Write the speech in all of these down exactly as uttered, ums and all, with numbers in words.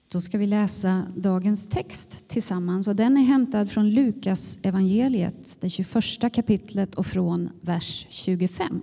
Då ska vi läsa dagens text tillsammans, och den är hämtad från Lukas evangeliet, det tjugoförsta kapitlet, och från vers tjugofem.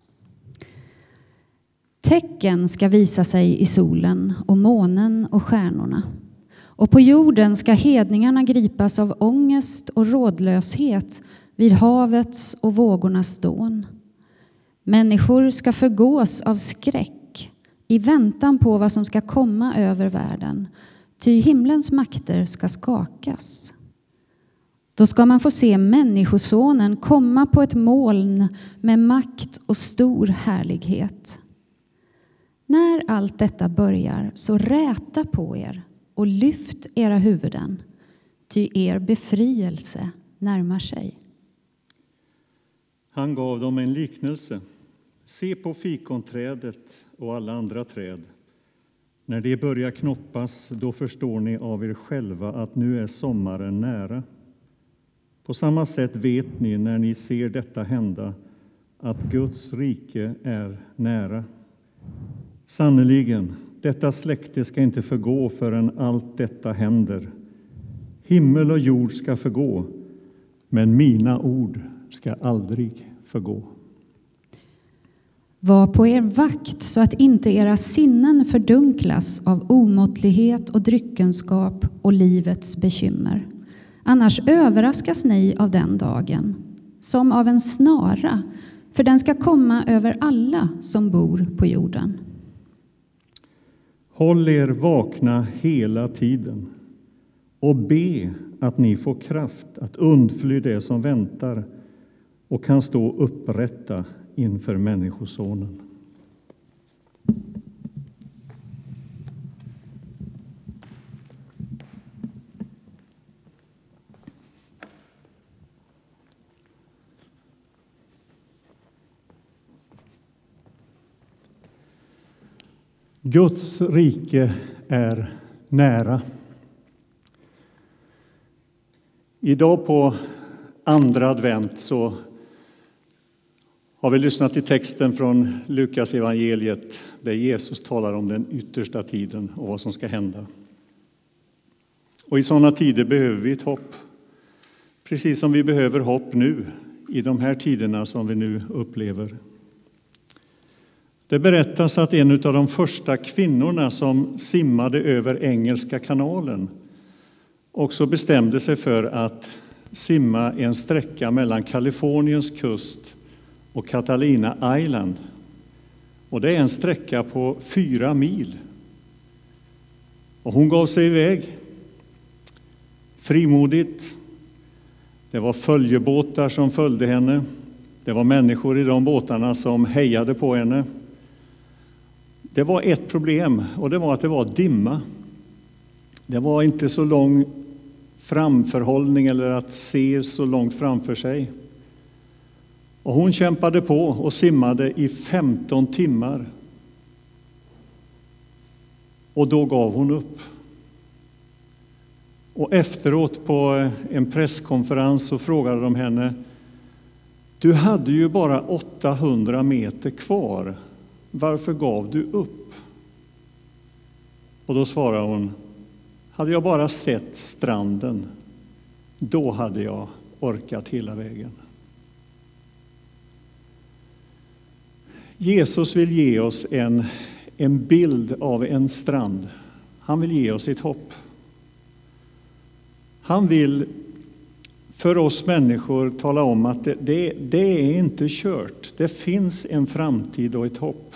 Tecken ska visa sig i solen och månen och stjärnorna, och på jorden ska hedningarna gripas av ångest och rådlöshet vid havets och vågornas dån. Människor ska förgås av skräck i väntan på vad som ska komma över världen, ty himlens makter ska skakas. Då ska man få se människosonen komma på ett moln med makt och stor härlighet. När allt detta börjar, så räta på er och lyft era huvuden, ty er befrielse närmar sig. Han gav dem en liknelse. Se på fikonträdet och alla andra träd. När det börjar knoppas, då förstår ni av er själva att nu är sommaren nära. På samma sätt vet ni när ni ser detta hända att Guds rike är nära. Sannoliken, detta släkte ska inte förgå förrän allt detta händer. Himmel och jord ska förgå, men mina ord ska aldrig förgå. Var på er vakt så att inte era sinnen fördunklas av omåttlighet och dryckenskap och livets bekymmer. Annars överraskas ni av den dagen, som av en snara, för den ska komma över alla som bor på jorden. Håll er vakna hela tiden och be att ni får kraft att undfly det som väntar och kan stå upprätta inför Människosonen. Guds rike är nära. Idag på andra advent så har vi lyssnat till texten från Lukas evangeliet där Jesus talar om den yttersta tiden och vad som ska hända. Och i sådana tider behöver vi ett hopp. Precis som vi behöver hopp nu i de här tiderna som vi nu upplever. Det berättas att en av de första kvinnorna som simmade över Engelska kanalen också bestämde sig för att simma en sträcka mellan Kaliforniens kust och Catalina Island. Och det är en sträcka på fyra mil. Och hon gav sig iväg frimodigt. Det var följebåtar som följde henne. Det var människor i de båtarna som hejade på henne. Det var ett problem, och det var att det var dimma. Det var inte så lång framförhållning eller att se så långt framför sig. Och hon kämpade på och simmade i femton timmar. Och då gav hon upp. Och efteråt på en presskonferens så frågade de henne: du hade ju bara åttahundra meter kvar. Varför gav du upp? Och då svarade hon: hade jag bara sett stranden, då hade jag orkat hela vägen. Jesus vill ge oss en, en bild av en strand. Han vill ge oss ett hopp. Han vill för oss människor tala om att det, det, det är inte kört. Det finns en framtid och ett hopp.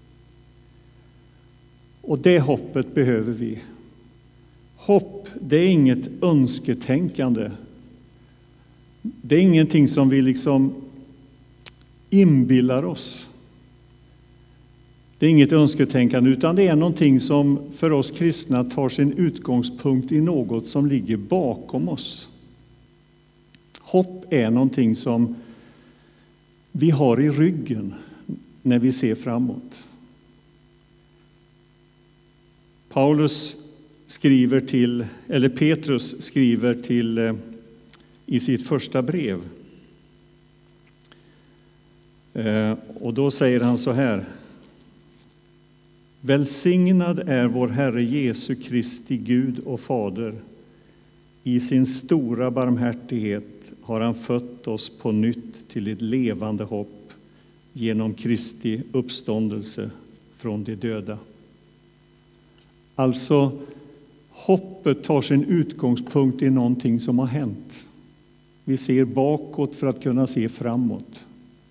Och det hoppet behöver vi. Hopp, det är inget önsketänkande. Det är ingenting som vi liksom inbillar oss. Det är inget önsketänkande, utan det är någonting som för oss kristna tar sin utgångspunkt i något som ligger bakom oss. Hopp är någonting som vi har i ryggen när vi ser framåt. Paulus skriver till, eller Petrus skriver till i sitt första brev. Och då säger han så här: Välsignad är vår Herre Jesu Kristi Gud och Fader. I sin stora barmhärtighet har han fött oss på nytt till ett levande hopp genom Kristi uppståndelse från de döda. Alltså, hoppet tar sin utgångspunkt i någonting som har hänt. Vi ser bakåt för att kunna se framåt.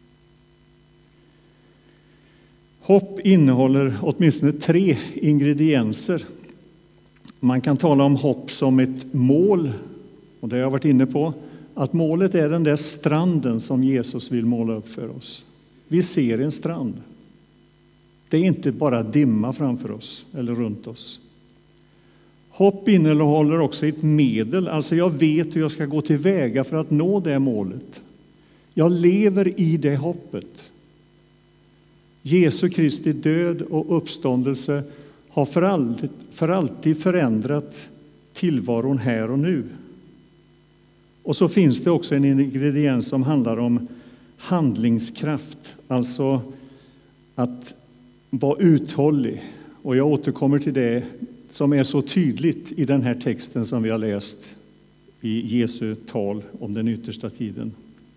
Hopp innehåller åtminstone tre ingredienser. Man kan tala om hopp som ett mål, och det har jag varit inne på, att målet är den där stranden som Jesus vill måla upp för oss. Vi ser en strand. Det är inte bara dimma framför oss eller runt oss. Hopp innehåller också ett medel, alltså jag vet hur jag ska gå tillväga för att nå det målet. Jag lever i det hoppet. Jesu Kristi död och uppståndelse har för alltid, för alltid förändrat tillvaron här och nu. Och så finns det också en ingrediens som handlar om handlingskraft, alltså att vara uthållig. Och jag återkommer till det som är så tydligt i den här texten som vi har läst i Jesu tal om den yttersta tiden.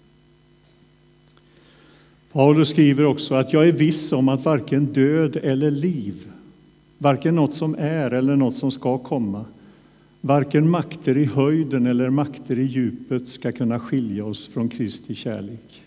Paulus skriver också att jag är viss om att varken död eller liv, varken något som är eller något som ska komma, varken makter i höjden eller makter i djupet ska kunna skilja oss från Kristi kärlek.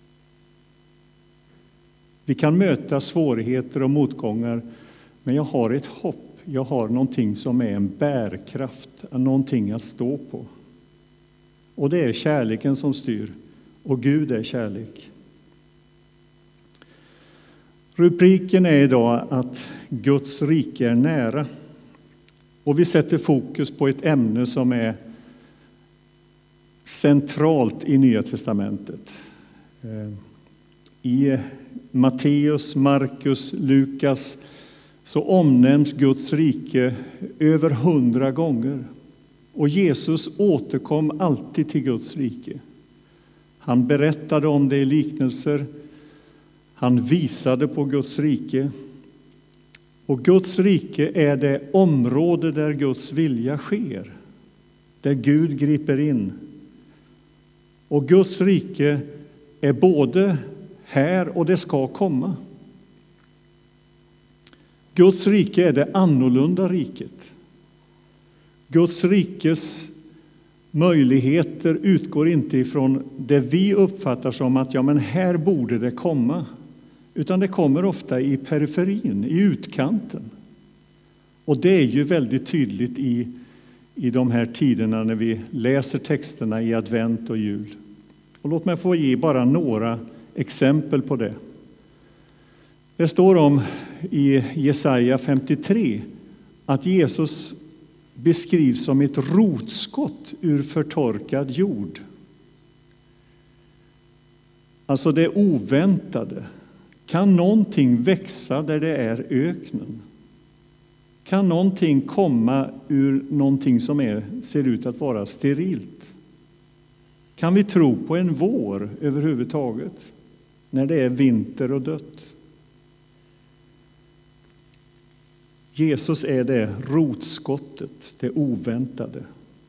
Vi kan möta svårigheter och motgångar, men jag har ett hopp. Jag har någonting som är en bärkraft, någonting att stå på. Och det är kärleken som styr, och Gud är kärlek. Rubriken är idag att Guds rike är nära. Och vi sätter fokus på ett ämne som är centralt i Nya testamentet. I Matteus, Markus, Lukas så omnämns Guds rike över hundra gånger. Och Jesus återkom alltid till Guds rike. Han berättade om det i liknelser. Han visade på Guds rike. Och Guds rike är det område där Guds vilja sker. Där Gud griper in. Och Guds rike är både här och det ska komma. Guds rike är det annorlunda riket. Guds rikes möjligheter utgår inte ifrån det vi uppfattar som att ja, men här borde det komma. Utan det kommer ofta i periferin, i utkanten. Och det är ju väldigt tydligt i, i de här tiderna när vi läser texterna i advent och jul. Och låt mig få ge bara några exempel på det. Det står om i Jesaja femtiotre att Jesus beskrivs som ett rotskott ur förtorkad jord. Alltså det oväntade. Kan någonting växa där det är öknen? Kan någonting komma ur någonting som är, ser ut att vara sterilt? Kan vi tro på en vår överhuvudtaget när det är vinter och dött? Jesus är det rotskottet, det oväntade.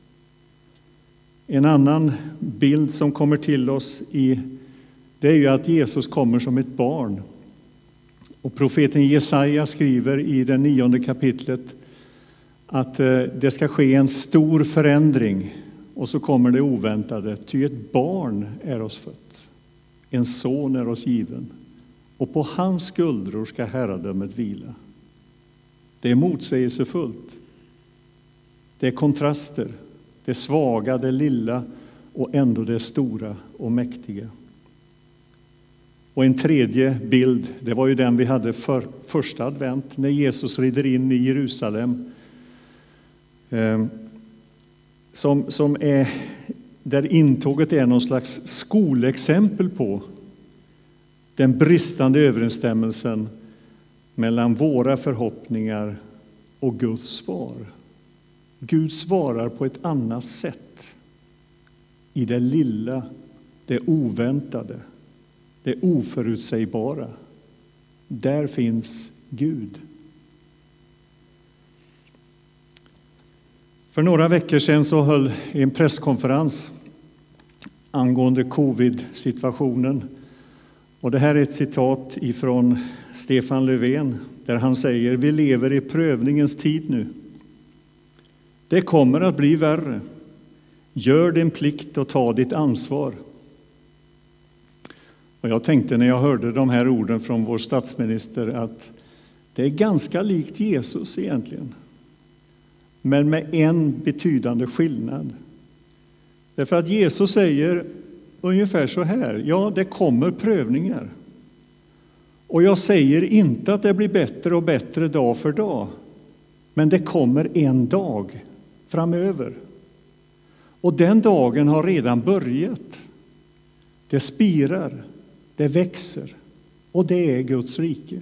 En annan bild som kommer till oss i det är ju att Jesus kommer som ett barn. Och profeten Jesaja skriver i det nionde kapitlet att det ska ske en stor förändring. Och så kommer det oväntade, ty ett barn är oss fött. En son är oss given. Och på hans skuldror ska herradömet vila. Det är motsägelsefullt. Det är kontraster. Det svaga, det lilla och ändå det stora och mäktiga. Och en tredje bild, det var ju den vi hade för första advent när Jesus rider in i Jerusalem. Eh, som, som är, där intåget är någon slags skolexempel på den bristande överensstämmelsen mellan våra förhoppningar och Guds svar. Gud svarar på ett annat sätt i det lilla, det oväntade, det oförutsägbara. Där finns Gud. För några veckor sedan så höll en presskonferens angående covid-situationen. Och det här är ett citat ifrån Stefan Löfven där han säger: vi lever i prövningens tid nu. Det kommer att bli värre. Gör din plikt och ta ditt ansvar. Och jag tänkte när jag hörde de här orden från vår statsminister att det är ganska likt Jesus egentligen. Men med en betydande skillnad. Därför att Jesus säger ungefär så här: ja, det kommer prövningar. Och jag säger inte att det blir bättre och bättre dag för dag. Men det kommer en dag framöver. Och den dagen har redan börjat. Det spirar, det växer och det är Guds rike.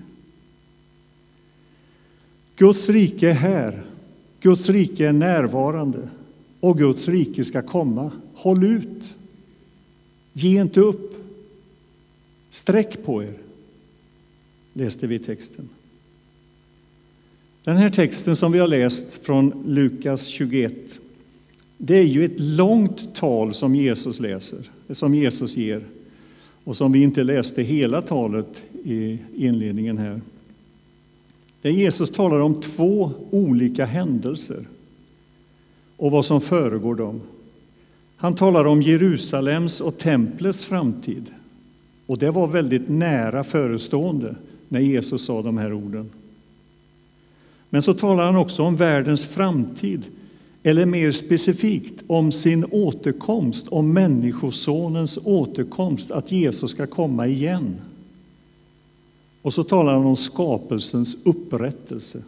Guds rike är här. Guds rike är närvarande och Guds rike ska komma. Håll ut. Ge inte upp. Sträck på er. Läste vi i texten. Den här texten som vi har läst från Lukas tjugoett, det är ju ett långt tal som Jesus läser, som Jesus ger och som vi inte läste hela talet i inledningen här. Där Jesus talar om två olika händelser och vad som föregår dem. Han talar om Jerusalems och templets framtid. Och det var väldigt nära förestående när Jesus sa de här orden. Men så talar han också om världens framtid, eller mer specifikt om sin återkomst, om människosonens återkomst, att Jesus ska komma igen. Och så talar han om skapelsens upprättelse.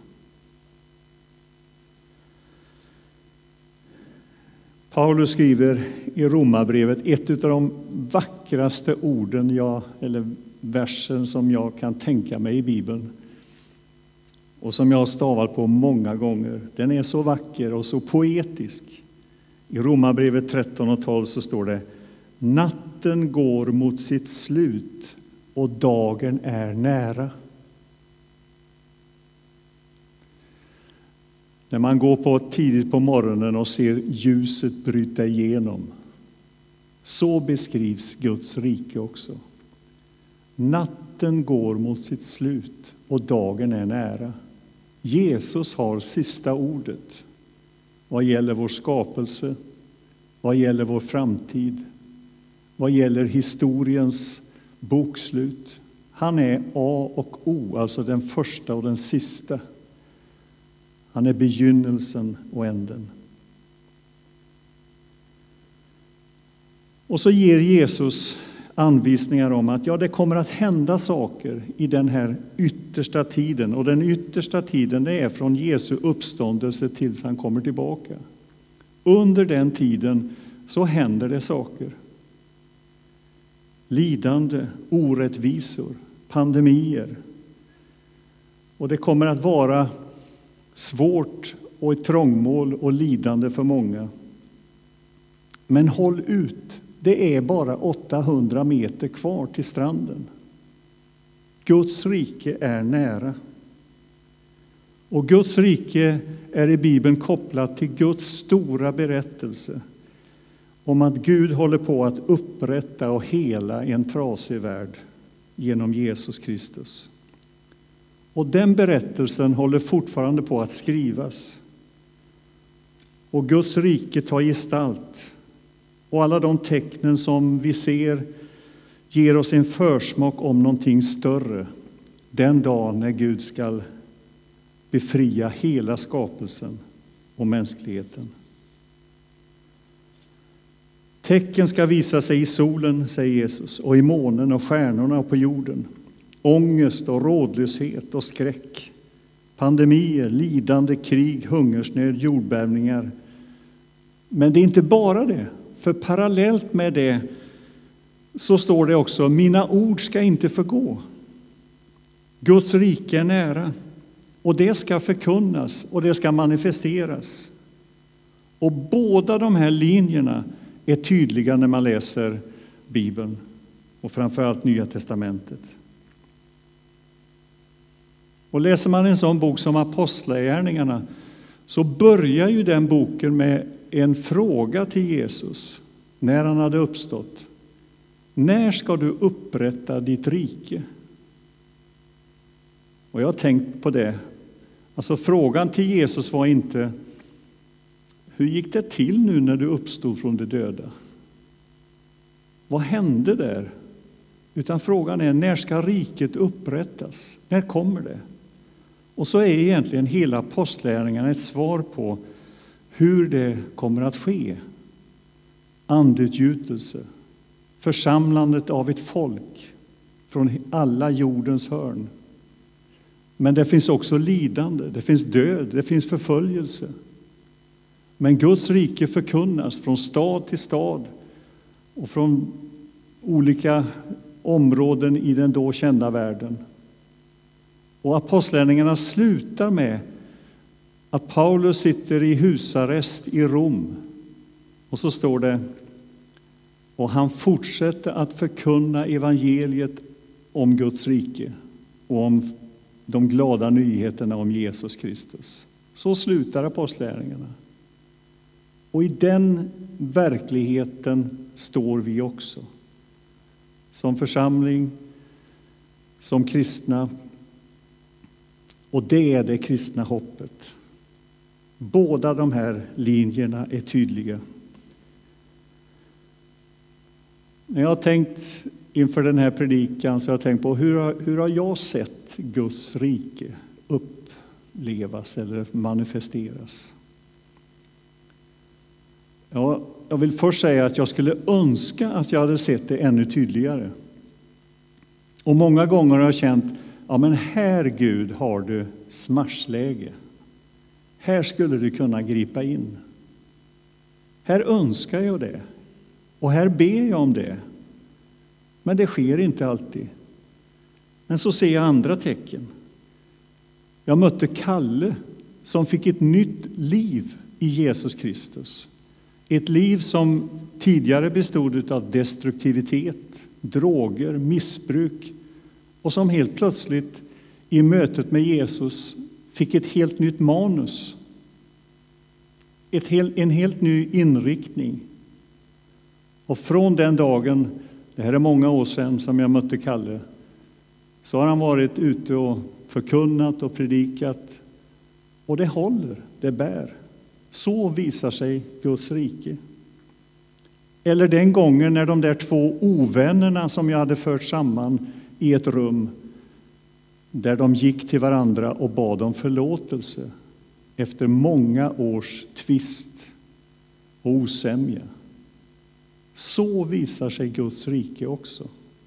Paulus skriver i Romarbrevet ett av de vackraste orden, jag, eller versen som jag kan tänka mig i Bibeln. Och som jag har stavat på många gånger. Den är så vacker och så poetisk. I Romarbrevet tretton och tolv så står det: natten går mot sitt slut och dagen är nära. När man går på tidigt på morgonen och ser ljuset bryta igenom. Så beskrivs Guds rike också. Natten går mot sitt slut och dagen är nära. Jesus har sista ordet vad gäller vår skapelse, vad gäller vår framtid, vad gäller historiens bokslut. Han är A och O, alltså den första och den sista. Han är begynnelsen och änden. Och så ger Jesus anvisningar om att ja, det kommer att hända saker i den här yttersta tiden. Och den yttersta tiden det är från Jesu uppståndelse tills han kommer tillbaka. Under den tiden så händer det saker. Lidande, orättvisor, pandemier. Och det kommer att vara svårt och ett trångmål och lidande för många. Men håll ut. Det är bara åttahundra meter kvar till stranden. Guds rike är nära. Och Guds rike är i Bibeln kopplat till Guds stora berättelse om att Gud håller på att upprätta och hela en trasig värld genom Jesus Kristus. Och den berättelsen håller fortfarande på att skrivas. Och Guds rike tar gestalt. Och alla de tecknen som vi ser ger oss en försmak om någonting större. Den dag när Gud ska befria hela skapelsen och mänskligheten. Tecken ska visa sig i solen, säger Jesus, och i månen och stjärnorna och på jorden. Ångest och rådlöshet och skräck. Pandemier, lidande, krig, hungersnöd, jordbävningar. Men det är inte bara det. För parallellt med det så står det också: mina ord ska inte förgå. Guds rike är nära. Och det ska förkunnas och det ska manifesteras. Och båda de här linjerna är tydliga när man läser Bibeln. Och framförallt Nya testamentet. Och läser man en sån bok som Apostlagärningarna så börjar ju den boken med en fråga till Jesus när han hade uppstått. När ska du upprätta ditt rike? Och jag har tänkt på det. Alltså frågan till Jesus var inte, hur gick det till nu när du uppstod från de döda? Vad hände där? Utan frågan är, när ska riket upprättas? När kommer det? Och så är egentligen hela apostlärningarna ett svar på hur det kommer att ske. Andutgjutelse, församlandet av ett folk från alla jordens hörn. Men det finns också lidande, det finns död, det finns förföljelse. Men Guds rike förkunnas från stad till stad och från olika områden i den då kända världen. Och apostlärningarna slutar med att Paulus sitter i husarrest i Rom. Och så står det, och han fortsätter att förkunna evangeliet om Guds rike och om de glada nyheterna om Jesus Kristus. Så slutar apostlärningarna. Och i den verkligheten står vi också. Som församling, som kristna. Och det är det kristna hoppet. Båda de här linjerna är tydliga. När jag har tänkt inför den här predikan så har jag tänkt på hur har, hur har jag sett Guds rike upplevas eller manifesteras. Ja, jag vill först säga att jag skulle önska att jag hade sett det ännu tydligare. Och många gånger har jag känt, ja men här Gud har du smashläge. Här skulle du kunna gripa in. Här önskar jag det. Och här ber jag om det. Men det sker inte alltid. Men så ser jag andra tecken. Jag mötte Kalle som fick ett nytt liv i Jesus Kristus. Ett liv som tidigare bestod av destruktivitet, droger, missbruk. Och som helt plötsligt i mötet med Jesus fick ett helt nytt manus. Ett hel, en helt ny inriktning. Och från den dagen, det här är många år sedan som jag mötte Kalle, så har han varit ute och förkunnat och predikat. Och det håller, det bär. Så visar sig Guds rike. Eller den gången när de där två ovännerna som jag hade fört samman i ett rum, där de gick till varandra och bad om förlåtelse efter många års tvist och osämja. Så visar sig Guds rike också.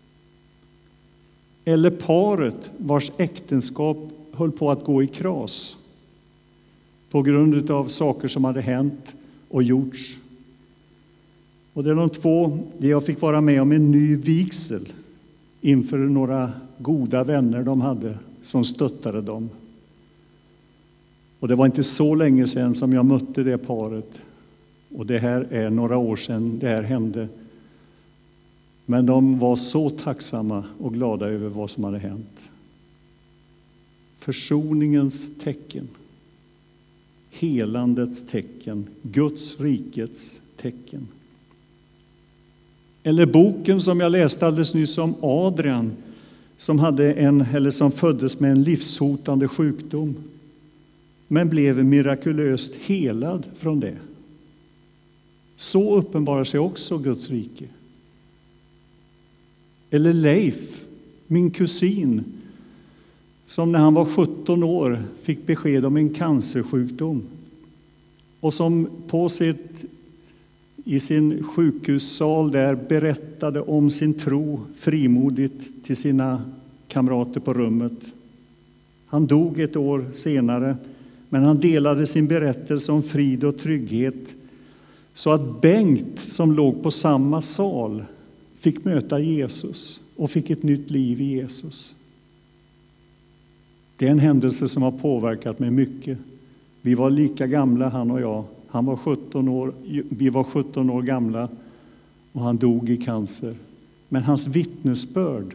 Eller paret vars äktenskap höll på att gå i kras på grund av saker som hade hänt och gjorts. Och det är de två, det jag fick vara med om en ny vigsel inför några goda vänner de hade som stöttade dem. Och det var inte så länge sedan som jag mötte det paret. Och det här är några år sedan det här hände. Men de var så tacksamma och glada över vad som hade hänt. Försoningens tecken. Helandets tecken. Guds rikets tecken. Eller boken som jag läste alldeles nyss om Adrian som hade en eller som föddes med en livshotande sjukdom men blev mirakulöst helad från det. Så uppenbarar sig också Guds rike. Eller Leif, min kusin, som när han var sjutton år fick besked om en cancersjukdom och som på sitt, i sin sjukhussal där berättade om sin tro frimodigt till sina kamrater på rummet. Han dog ett år senare, men han delade sin berättelse om frid och trygghet så att Bengt som låg på samma sal fick möta Jesus och fick ett nytt liv i Jesus. Det är en händelse som har påverkat mig mycket. Vi var lika gamla, han och jag. Han var sjutton år, vi var sjutton år gamla och han dog i cancer. Men hans vittnesbörd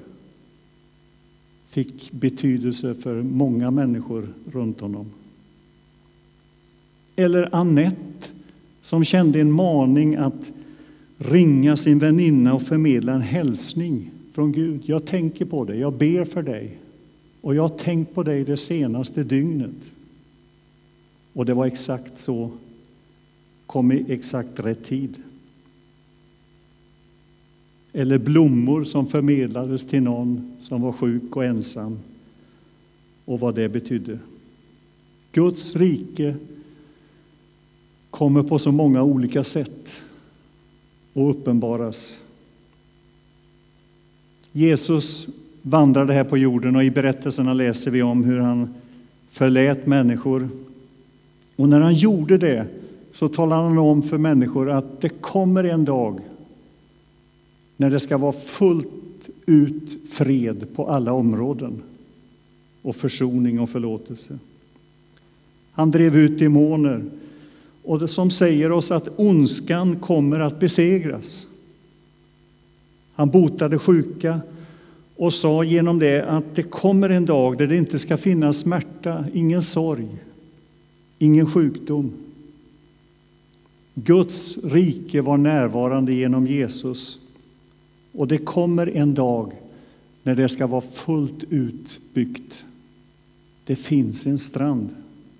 fick betydelse för många människor runt honom. Eller Annette som kände en maning att ringa sin väninna och förmedla en hälsning från Gud. Jag tänker på dig, jag ber för dig. Och jag har tänkt på dig det senaste dygnet. Och det var exakt så. Kom i exakt rätt tid. Eller blommor som förmedlades till någon som var sjuk och ensam. Och vad det betydde. Guds rike kommer på så många olika sätt och uppenbaras. Jesus vandrade här på jorden och i berättelserna läser vi om hur han förlät människor. Och när han gjorde det så talade han om för människor att det kommer en dag när det ska vara fullt ut fred på alla områden och försoning och förlåtelse. Han drev ut demoner och det som säger oss att ondskan kommer att besegras. Han botade sjuka och sa genom det att det kommer en dag där det inte ska finnas smärta, ingen sorg, ingen sjukdom. Guds rike var närvarande genom Jesus. Och det kommer en dag när det ska vara fullt utbyggt. Det finns en strand.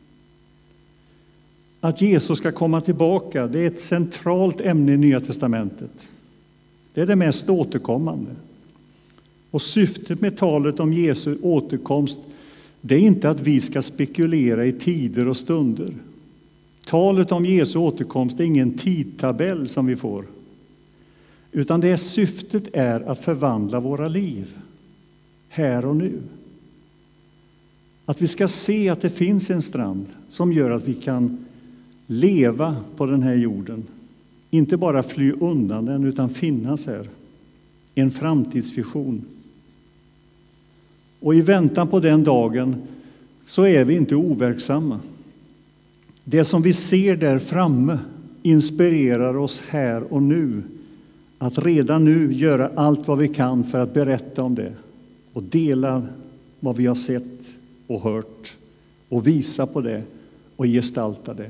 Att Jesus ska komma tillbaka, det är ett centralt ämne i Nya testamentet. Det är det mest återkommande. Och syftet med talet om Jesu återkomst, det är inte att vi ska spekulera i tider och stunder. Talet om Jesu återkomst är ingen tidtabell som vi får. Utan det syftet är att förvandla våra liv här och nu. Att vi ska se att det finns en strand som gör att vi kan leva på den här jorden. Inte bara fly undan den utan finnas här. En framtidsvision. Och i väntan på den dagen så är vi inte overksamma. Det som vi ser där framme inspirerar oss här och nu. Att redan nu göra allt vad vi kan för att berätta om det. Och dela vad vi har sett och hört. Och visa på det och gestalta det.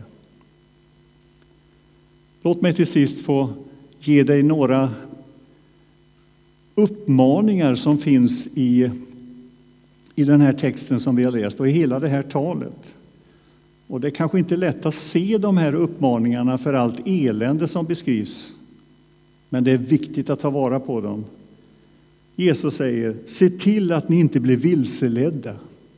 Låt mig till sist få ge dig några uppmaningar som finns i, i den här texten som vi har läst och i hela det här talet. Och det är kanske inte lätt att se de här uppmaningarna för allt elände som beskrivs. Men det är viktigt att ta vara på dem. Jesus säger, se till att ni inte blir vilseledda.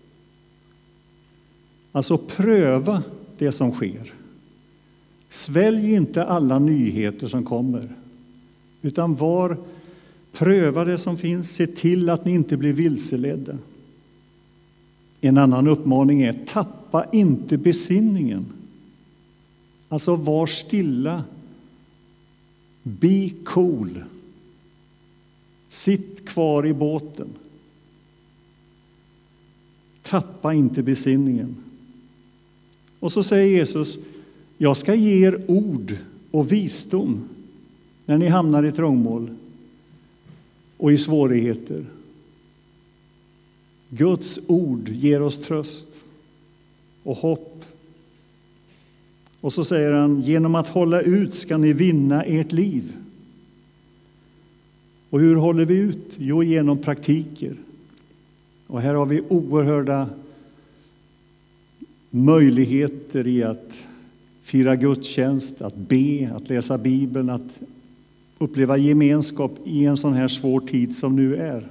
Alltså pröva det som sker. Svälj inte alla nyheter som kommer. Utan var, pröva det som finns. Se till att ni inte blir vilseledda. En annan uppmaning är, tappa inte besinningen. Alltså var stilla. Be cool. Sitt kvar i båten. Tappa inte besinningen. Och så säger Jesus, jag ska ge er ord och visdom när ni hamnar i trångmål och i svårigheter. Guds ord ger oss tröst och hopp. Och så säger han, genom att hålla ut ska ni vinna ert liv. Och hur håller vi ut? Jo, genom praktiker. Och här har vi oerhörda möjligheter i att fira gudstjänst, att be, att läsa Bibeln, att uppleva gemenskap i en sån här svår tid som nu är.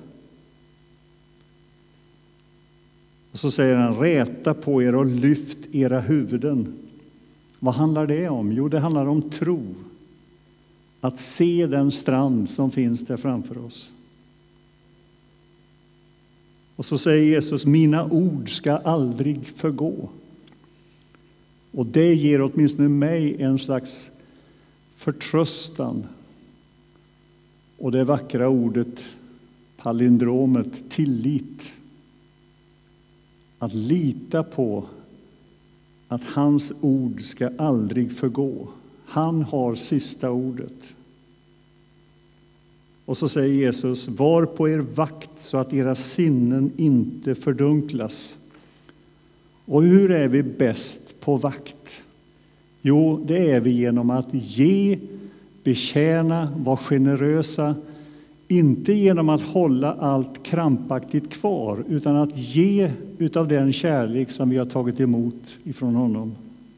Och så säger han, räta på er och lyft era huvuden. Vad handlar det om? Jo, det handlar om tro. Att se den strand som finns där framför oss. Och så säger Jesus, mina ord ska aldrig förgå. Och det ger åtminstone mig en slags förtröstan. Och det vackra ordet, palindromet, tillit. Att lita på att hans ord ska aldrig förgå. Han har sista ordet. Och så säger Jesus, var på er vakt så att era sinnen inte fördunklas. Och hur är vi bäst på vakt? Jo, det är vi genom att ge, betjäna, vara generösa. Inte genom att hålla allt krampaktigt kvar, utan att ge utav den kärlek som vi har tagit emot ifrån honom.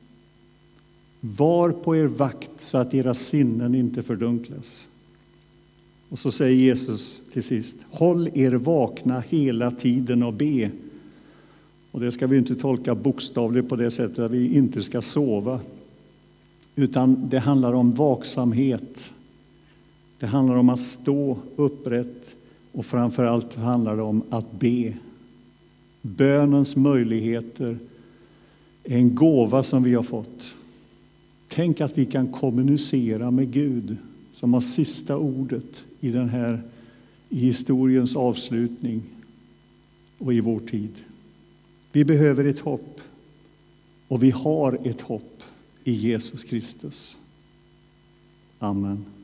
Var på er vakt så att era sinnen inte fördunklas. Och så säger Jesus till sist, håll er vakna hela tiden och be. Och det ska vi inte tolka bokstavligt på det sättet att vi inte ska sova. Utan det handlar om vaksamhet. Det handlar om att stå upprätt och framförallt handlar det om att be. Bönens möjligheter är en gåva som vi har fått. Tänk att vi kan kommunicera med Gud som har sista ordet i den här i historiens avslutning och i vår tid. Vi behöver ett hopp och vi har ett hopp i Jesus Kristus. Amen.